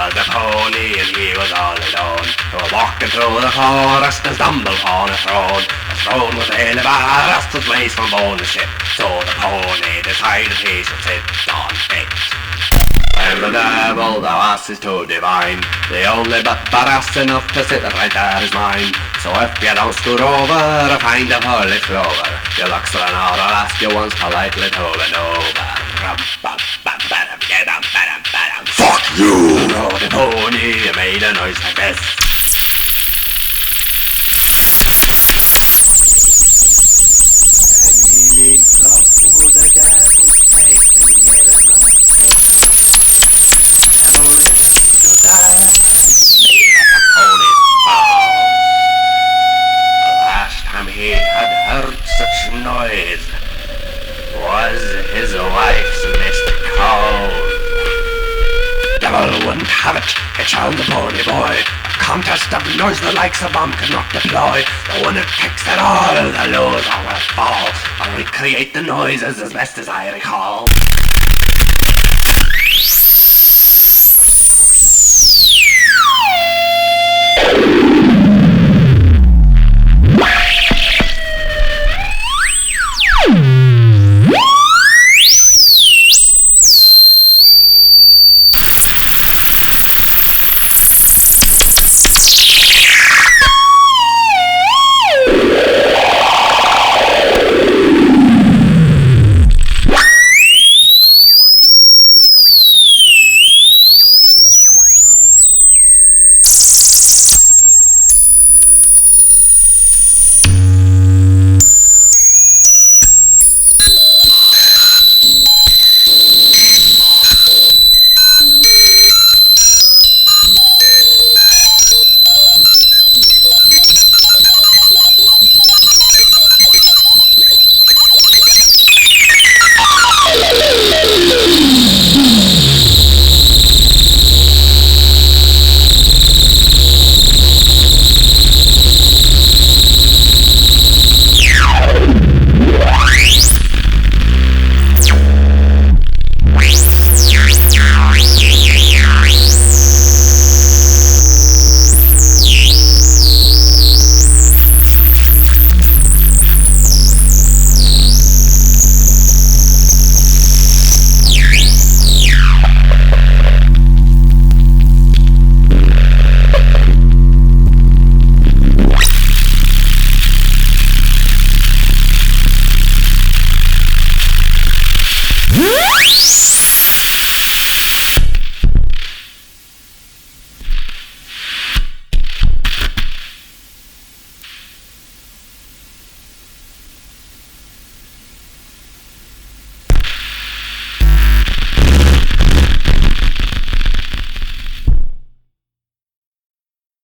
was a pony and he was all alone. They were walking through the forest and stumbled upon a throne. The throne was a vast and place from bone to ship. So the pony decided he should sit on it. And the devil, thou ass is too divine. The only but ass enough to sit right there is mine. So if you don't scoot over a find a four-leaf clover, your luck's run out, I'll ask you once politely to bend over. Fuck you! Rode the pony, made a noise like this. And he leaned close to the devil's face and gave him a kiss. The devil stood there and made like a pony's balls. The last time he had heard such noise was his wife's missed call. Devil wouldn't have it, it shall the pony boy. A contest of noise the likes of bomb cannot deploy. The one that kicks at all, the loser will fall. I'll recreate the noises as best as I recall.